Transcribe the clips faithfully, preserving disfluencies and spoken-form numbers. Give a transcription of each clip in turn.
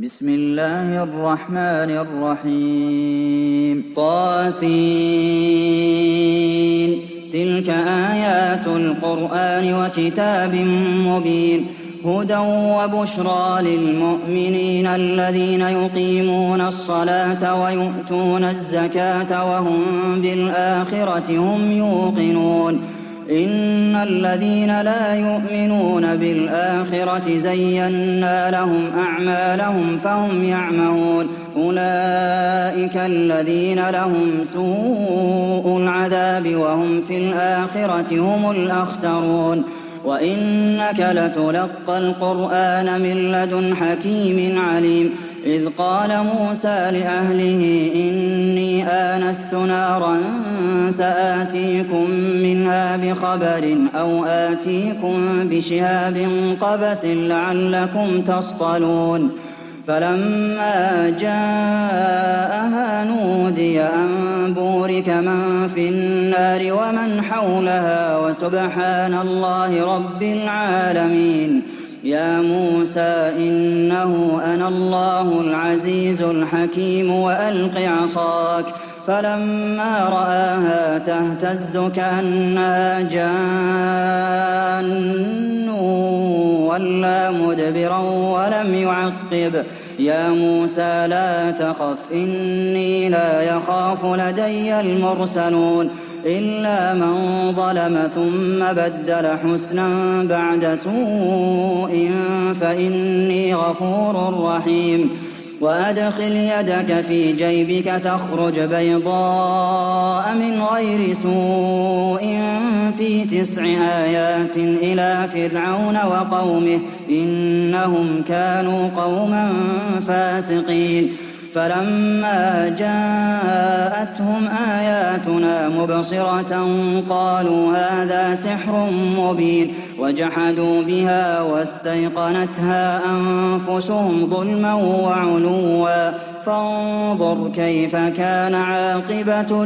بسم الله الرحمن الرحيم طاسين تلك آيات القرآن وكتاب مبين هدى وبشرى للمؤمنين الذين يقيمون الصلاة ويؤتون الزكاة وهم بالآخرة هم يوقنون إن الذين لا يؤمنون بالآخرة زينا لهم أعمالهم فهم يعمهون أولئك الذين لهم سوء العذاب وهم في الآخرة هم الأخسرون وإنك لتلقى القرآن من لدن حكيم عليم إذ قال موسى لأهله إني آنست نارا سآتيكم منها بخبر أو آتيكم بشهاب قبس لعلكم تصطلون فلما جاءها نودي أن بورك من في النار ومن حولها وسبحان الله رب العالمين يا موسى إنه أنا الله العزيز الحكيم وألق عصاك فلما رآها تهتز كأنها جان ولى مدبرا ولم يعقب يا موسى لا تخف إني لا يخاف لدي المرسلون إلا من ظلم ثم بدل حسنا بعد سوء فإني غفور رحيم وأدخل يدك في جيبك تخرج بيضاء من غير سوء في تسع آيات إلى فرعون وقومه إنهم كانوا قوما فاسقين فلما جاءتهم آياتنا مبصرة قالوا هذا سحر مبين وجحدوا بها واستيقنتها أنفسهم ظلما وعلوا فانظر كيف كان عاقبة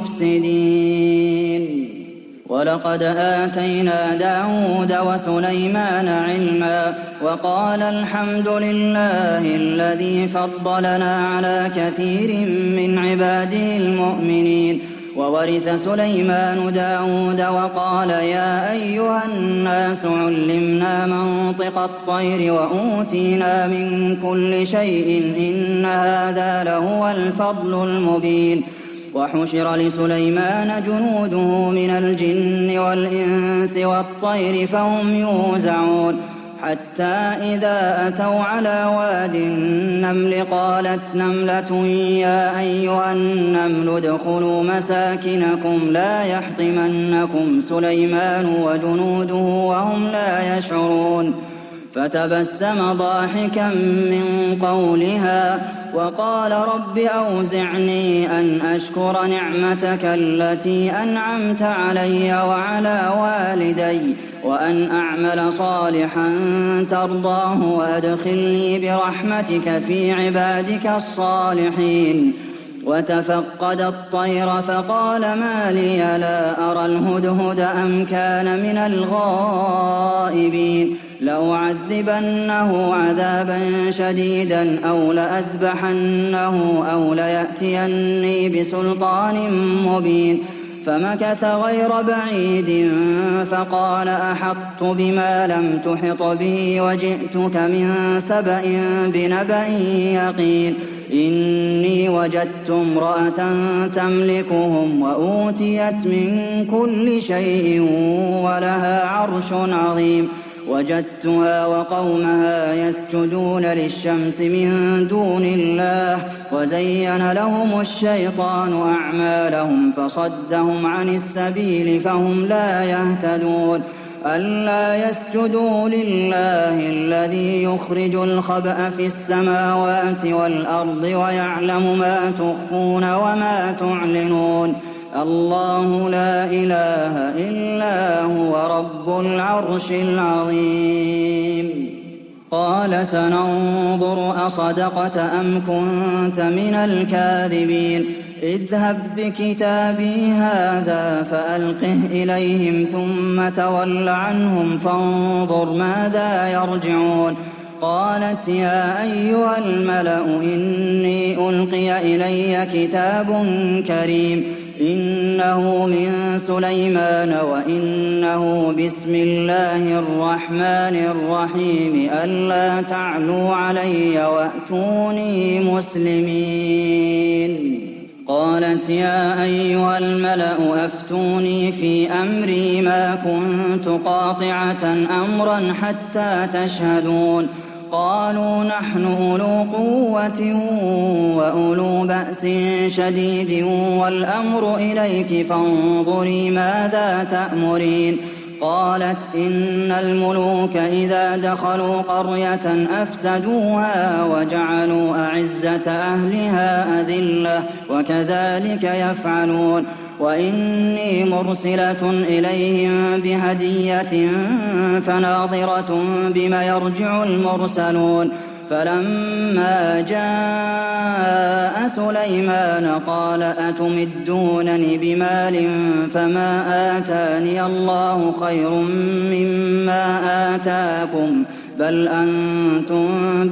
المفسدين ولقد آتينا داود وسليمان علما وقال الحمد لله الذي فضلنا على كثير من عباده المؤمنين وورث سليمان داود وقال يا أيها الناس علمنا منطق الطير وأوتينا من كل شيء إن هذا لهو الفضل المبين وحشر لسليمان جنوده من الجن والإنس والطير فهم يوزعون حتى إذا أتوا على واد النمل قالت نملة يا أيها النمل ادخلوا مساكنكم لا يحطمنكم سليمان وجنوده وهم لا يشعرون فتبسم ضاحكا من قولها وقال رب أوزعني أن أشكر نعمتك التي أنعمت علي وعلى والدي وأن أعمل صالحا ترضاه وأدخلني برحمتك في عبادك الصالحين وتفقد الطير فقال ما لي لا أرى الهدهد أم كان من الغائبين لأعذبنه عذابا شديدا أو لأذبحنه أو ليأتيني بسلطان مبين فمكث غير بعيد فقال أحطت بما لم تحط به وجئتك من سبأ بنبأ يقين إني وجدت امرأة تملكهم وأوتيت من كل شيء ولها عرش عظيم وجدتها وقومها يسجدون للشمس من دون الله وزين لهم الشيطان أعمالهم فصدهم عن السبيل فهم لا يهتدون ألا يسجدوا لله الذي يخرج الخبأ في السماوات والأرض ويعلم ما تخفون وما تعلنون الله لا إله إلا هو رب العرش العظيم قال سننظر أصدقت أم كنت من الكاذبين اذهب بكتابي هذا فألقه إليهم ثم تول عنهم فانظر ماذا يرجعون قالت يا أيها الملأ إني ألقي إلي كتاب كريم إنه من سليمان وإنه بسم الله الرحمن الرحيم ألا تعلوا علي وأتوني مسلمين. قالت يا أيها الملأ أفتوني في أمري ما كنت قاطعة أمرا حتى تشهدون. قالوا نحن أولو قوة وأولو بأس شديد والأمر إليك فانظري ماذا تأمرين. قالت إن الملوك إذا دخلوا قرية أفسدوها وجعلوا أعزة أهلها أذلة وكذلك يفعلون. وإني مرسلة إليهم بهدية فناظرة بما يرجع المرسلون. فلما جاء سليمان قال أتمدونني بمال فما آتاني الله خير مما آتاكم بل أنتم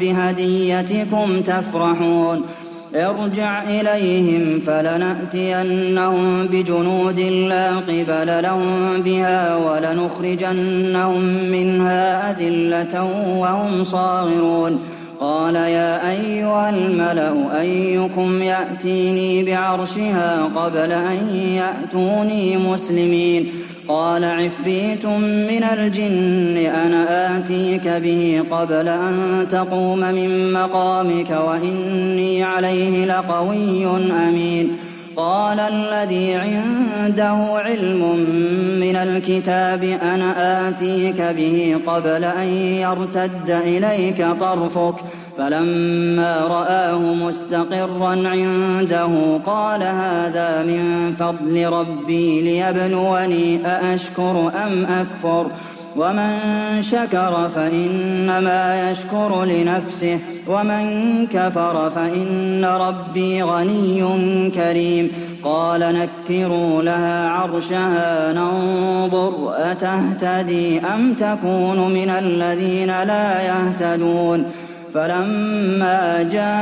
بهديتكم تفرحون. ارجع إليهم فلنأتينهم بجنود لا قبل لهم بها ولنخرجنهم منها أذلة وهم صاغرون. قال يا أيها الملأ أيكم يأتيني بعرشها قبل أن يأتوني مسلمين. قال عفريت من الجن أنا آتيك به قبل أن تقوم من مقامك وإني عليه لقوي أمين. قال الذي عنده علم من الكتاب أنا آتيك به قبل أن يرتد إليك طرفك فلما رآه مستقرا عنده قال هذا من فضل ربي ليبلوني أأشكر أم أكفر ومن شكر فإنما يشكر لنفسه ومن كفر فإن ربي غني كريم. قال نكروا لها عرشها ننظر أتهتدي أم تكون من الذين لا يهتدون. فلما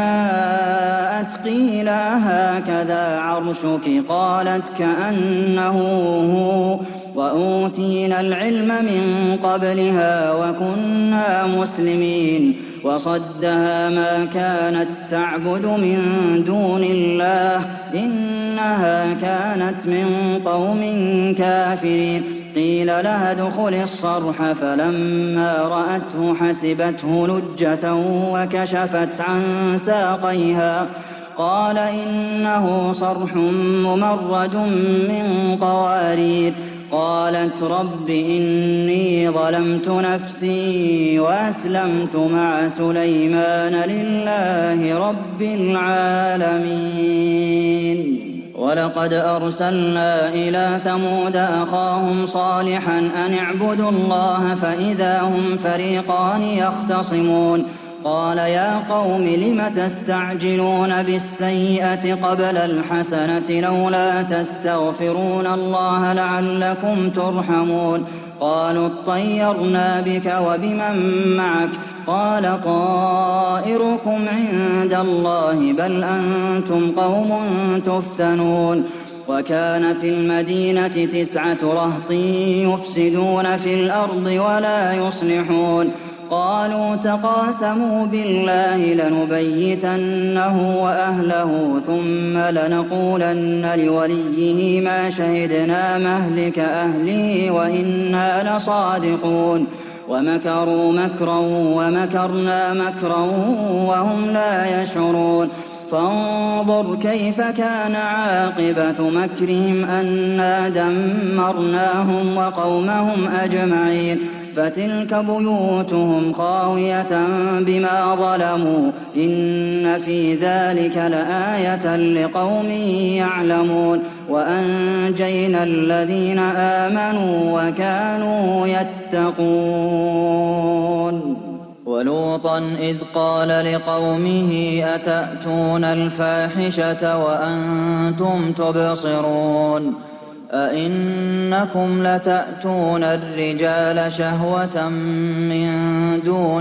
جاءت قيل هكذا عرشك قالت كأنه هو وأوتينا العلم من قبلها وكنا مسلمين. وصدها ما كانت تعبد من دون الله إنها كانت من قوم كافرين. قيل لها ادخل الصرح فلما رأته حسبته لجة وكشفت عن ساقيها قال إنه صرح ممرد من قوارير. قالت رب إني ظلمت نفسي وأسلمت مع سليمان لله رب العالمين. ولقد أرسلنا إلى ثمود أخاهم صالحا أن اعبدوا الله فإذا هم فريقان يختصمون. قال يا قوم لم تستعجلون بالسيئة قبل الحسنة لولا تستغفرون الله لعلكم ترحمون. قالوا اطيرنا بك وبمن معك قال طائركم عند الله بل أنتم قوم تفتنون. وكان في المدينة تسعة رهط يفسدون في الأرض ولا يصلحون. قالوا تقاسموا بالله لنبيتنه وأهله ثم لنقولن لوليه ما شهدنا مهلك أهله وإنا لصادقون. ومكروا مكرا ومكرنا مكرا وهم لا يشعرون. فانظر كيف كان عاقبة مكرهم أنا دمرناهم وقومهم أجمعين. فتلك بيوتهم خاوية بما ظلموا إن في ذلك لآية لقوم يعلمون. وأنجينا الذين آمنوا وكانوا يتقون. ولوطا إذ قال لقومه أتأتون الفاحشة وأنتم تبصرون أئنكم لتأتون الرجال شهوة من دون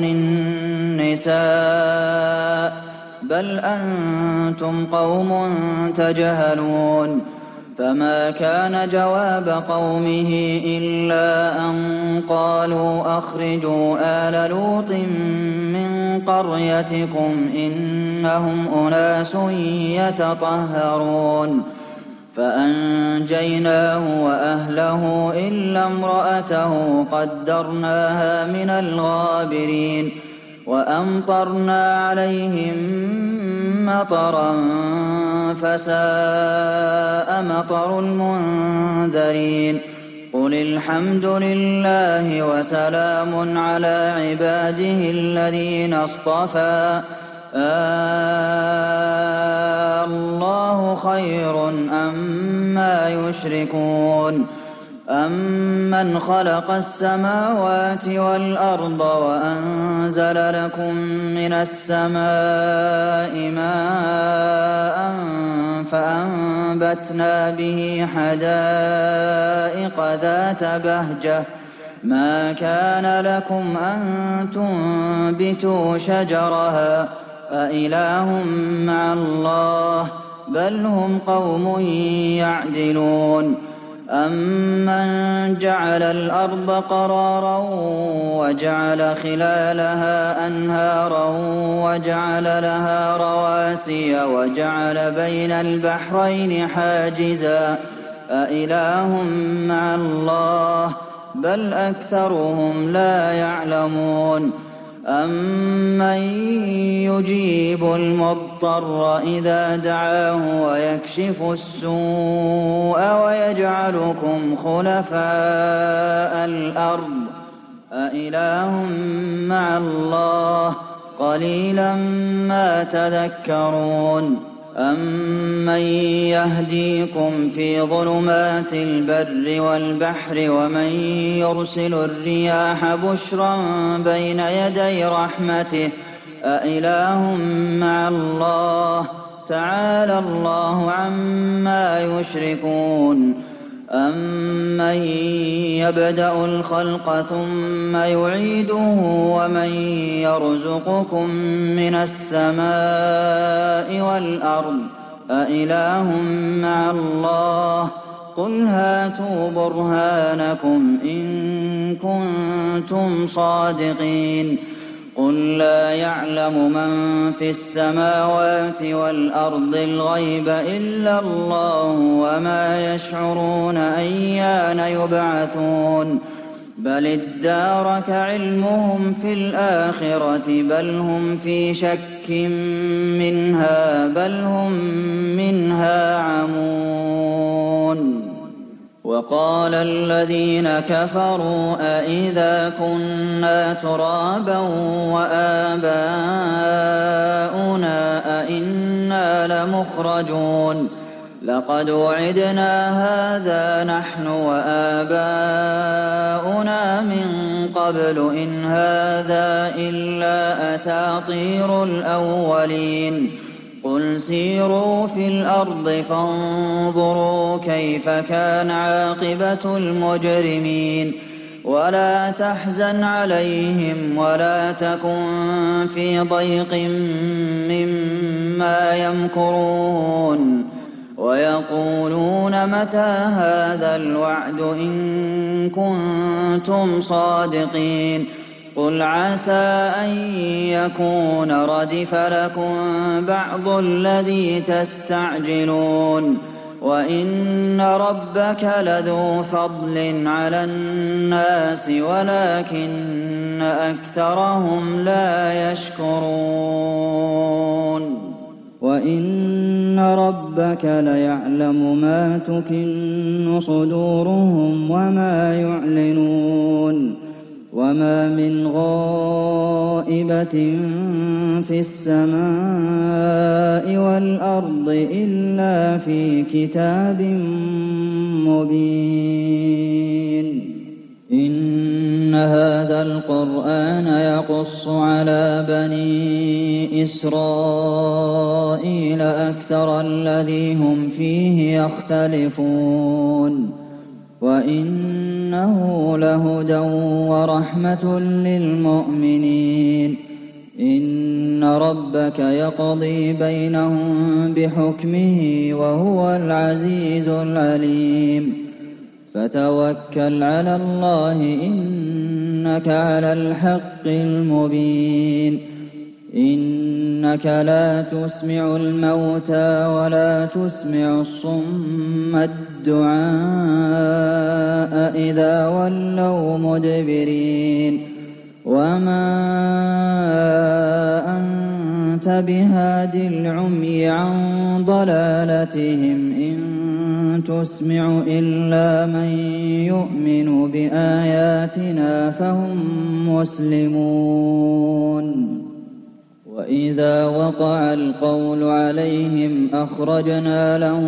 النساء بل أنتم قوم تجهلون فما كان جواب قومه إلا أن قالوا أخرجوا آل لوط من قريتكم إنهم أناس يتطهرون فأنجيناه وأهله إلا امرأته قدرناها من الغابرين وأمطرنا عليهم مطرا فساء مطر المنذرين قل الحمد لله وسلام على عباده الذين اصطفى آه الله خير أما يشركون أمن خلق السماوات والأرض وأنزل لكم من السماء ماء فأنبتنا به حدائق ذات بهجة ما كان لكم أن تنبتوا شجرها أإله مع الله بل هم قوم يعدلون أمن جعل الأرض قرارا وجعل خلالها أنهارا وجعل لها رواسي وجعل بين البحرين حاجزا أإله مع الله بل أكثرهم لا يعلمون أمن يجيب المضطر إذا دعاه ويكشف السوء ويجعلكم خلفاء الأرض أإله مع الله قليلا ما تذكرون أمن يهديكم في ظلمات البر والبحر ومن يرسل الرياح بشرا بين يدي رحمته أإله مع الله تعالى الله عما يشركون أمن يبدأ الخلق ثم يعيده ومن يرزقكم من السماء والأرض أإله مع الله قل هاتوا برهانكم إن كنتم صادقين قل لا يعلم من في السماوات والأرض الغيب إلا الله وما يشعرون أيان يبعثون بل ادارك علمهم في الآخرة بل هم في شك منها بل هم منها عمون وقال الذين كفروا أإذا كنا ترابا وآباؤنا أإنا لمخرجون لقد وعدنا هذا نحن وآباؤنا من قبل إن هذا إلا أساطير الأولين قل سيروا في الأرض فانظروا كيف كان عاقبة المجرمين ولا تحزن عليهم ولا تكن في ضيق مما يمكرون ويقولون متى هذا الوعد إن كنتم صادقين قل عسى أن يكون ردف لكم بعض الذي تستعجلون وإن ربك لذو فضل على الناس ولكن أكثرهم لا يشكرون وإن ربك ليعلم ما تكن صدورهم وما يعلنون وما من غائبة في السماء والأرض إلا في كتاب مبين إن هذا القرآن يقص على بني إسرائيل أكثر الذي هم فيه يختلفون وَإِنَّهُ لَهُدًى وَرَحْمَةٌ لِّلْمُؤْمِنِينَ إِنَّ رَبَّكَ يَقْضِي بَيْنَهُم بِحُكْمِهِ وَهُوَ الْعَزِيزُ الْعَلِيمُ فَتَوَكَّلْ عَلَى اللَّهِ إِنَّكَ عَلَى الْحَقِّ الْمُبِينِ إِنَّكَ لَا تُسْمِعُ الْمَوْتَىٰ وَلَا تُسْمِعُ الصُّمَّ الدُّعَاءَ إِذَا وَلَّوْا مُدْبِرِينَ وَمَا أَنتَ بِهَادِ الْعُمْيِ عَن ضَلَالَتِهِمْ ۖ إِن تُسْمِعُ إِلَّا مَن يُؤْمِنُ بِآيَاتِنَا فَهُم مُّسْلِمُونَ وَإِذَا وَقَعَ الْقَوْلُ عَلَيْهِمْ أَخْرَجْنَا لَهُمْ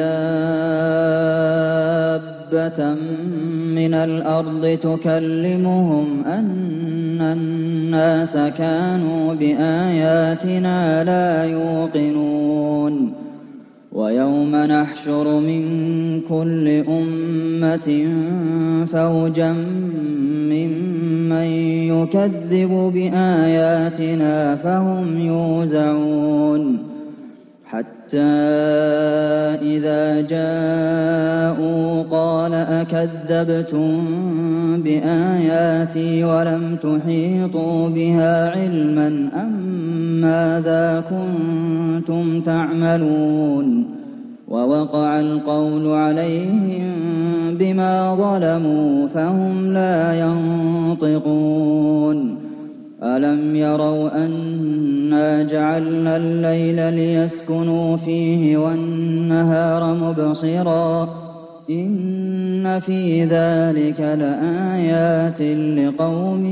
دَابَّةً مِّنَ الْأَرْضِ تُكَلِّمُهُمْ أَنَّ النَّاسَ كَانُوا بِآيَاتِنَا لَا يُوقِنُونَ وَيَوْمَ نَحْشُرُ مِن كُلِّ أُمَّةٍ فَوْجًا مِّمَّن يُكَذِّبُ بِآيَاتِنَا فَهُمْ يُوزَعُونَ حَتَّىٰ إِذَا جَاءُوا قَالَ أَكَذَّبْتُم بِآيَاتِي وَلَمْ تُحِيطُوا بِهَا عِلْمًا أَم مَّاذَا كُنتُمْ تَعْمَلُونَ وَوَقَعَ الْقَوْلُ عَلَيْهِم بِمَا ظَلَمُوا فَهُمْ لَا يَنطِقُونَ أَلَمْ يَرَوْا أَنَّا جَعَلْنَا اللَّيْلَ لِيَسْكُنُوا فِيهِ وَالنَّهَارَ مُبْصِرًا ۚ إِنَّ فِي ذَٰلِكَ لَآيَاتٍ لِّقَوْمٍ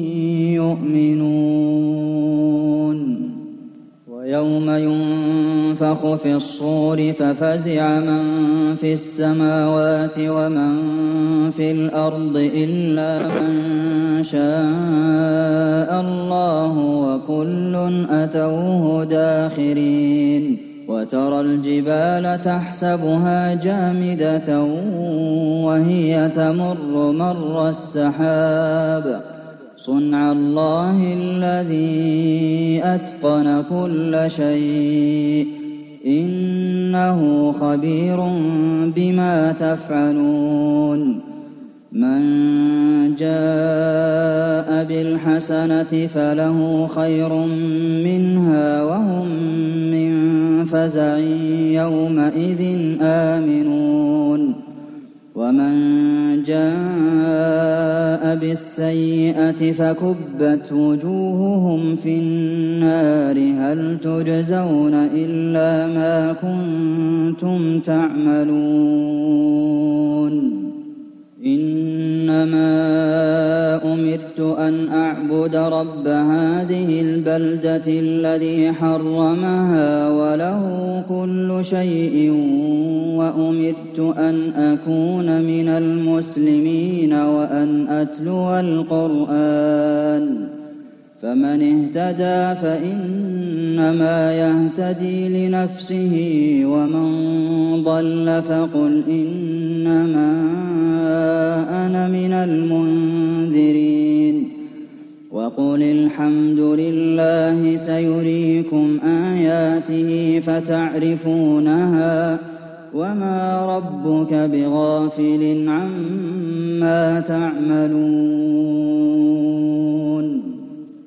يُؤْمِنُونَ وَيَوْمَ يُنفَخُ فِي الصُّورِ فَفَزِعَ مَن فِي السَّمَاوَاتِ وَمَن فِي الْأَرْضِ إِلَّا مَن شَاءَ اللَّهُ وَكُلٌّ أَتَوْهُ دَاخِرِينَ وَتَرَى الْجِبَالَ تَحْسَبُهَا جَامِدَةً وَهِيَ تَمُرُّ مَرَّ السَّحَابِ صُنْعَ اللَّهِ الَّذِي أَتْقَنَ كُلَّ شَيْءٍ ۚ إِنَّهُ خَبِيرٌ بِمَا تَفْعَلُونَ مَن جَاءَ بِالْحَسَنَةِ فَلَهُ خَيْرٌ مِّنْهَا وَهُم مِّن فَزَعٍ يَوْمَئِذٍ آمِنُونَ وَمَن جَاءَ بِالسَّيِّئَةِ فَكُبَّتْ وُجُوهُهُمْ فِي النَّارِ هَلْ تُجْزَوْنَ إِلَّا مَا كُنتُمْ تَعْمَلُونَ إِنَّمَا أُمِرْتُ أَنْ أَعْبُدَ رَبَّ هَٰذِهِ الْبَلْدَةِ الَّذِي حَرَّمَهَا وَلَهُ كُلُّ شَيْءٍ وَأُمِرْتُ أَنْ أَكُونَ مِنَ الْمُسْلِمِينَ وَأَنْ أَتْلُوَ الْقُرْآنَ فَمَنِ اهْتَدَىٰ فَإِنَّمَا يَهْتَدِي لِنَفْسِهِ وَمَن ضَلَّ فَقُلْ إِنَّمَا أَنَا مِنَ الْمُنذِرِينَ وَقُلِ الْحَمْدُ لِلَّهِ سَيُرِيكُمْ آيَاتِهِ فَتَعْرِفُونَهَا وَمَا رَبُّكَ بِغَافِلٍ عَمَّا تَعْمَلُونَ